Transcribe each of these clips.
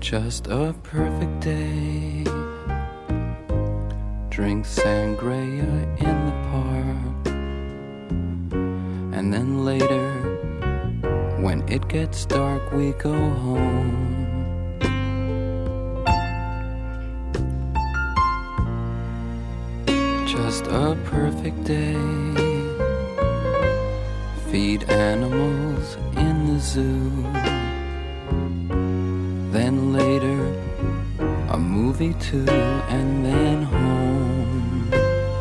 Just a perfect day. Drink sangria in the park. And then later, when it gets dark, we go home. Just a perfect day. Feed animals in the zoo. Then later, a movie too, and then home.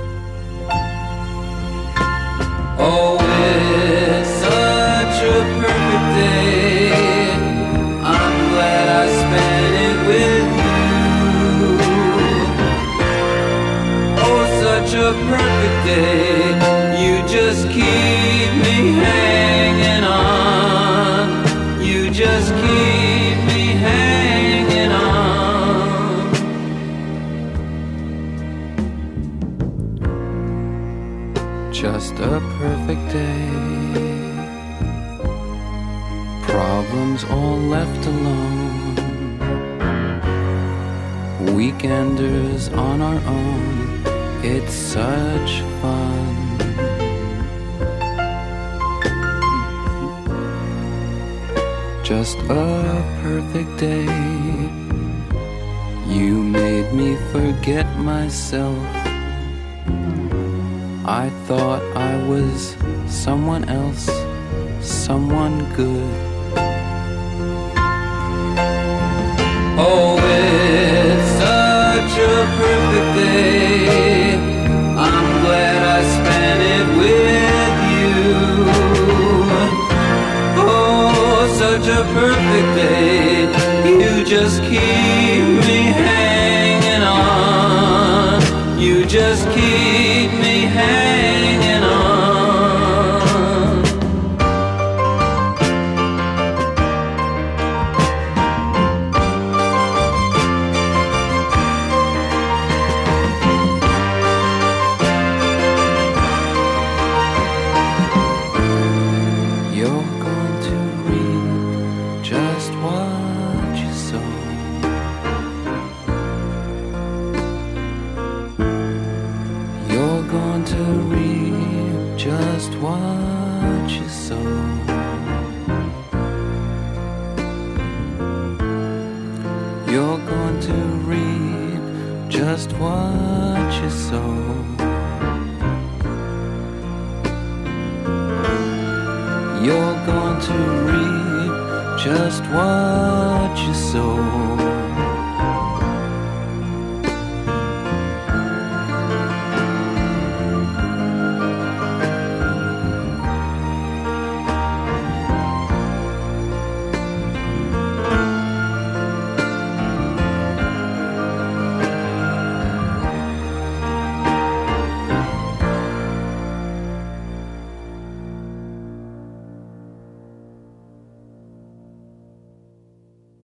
Oh, it's such a perfect day. I'm glad I spent it with you. Oh, such a perfect day. You just keep me hanging on. You just keep me hanging on. Just a perfect day. Problems all left alone. Weekenders on our own. It's such fun. Just a perfect day. You made me forget myself. I thought I was someone else, someone good. Oh, it's such a perfect day. I'm glad I spent it with you. Oh, such a perfect day. You just keep me hanging on. You just keep me hanging on. You're going to reap just what you sow. You're going to reap just what you sow. You're going to reap just what you sow. You're going to reap just what you sow.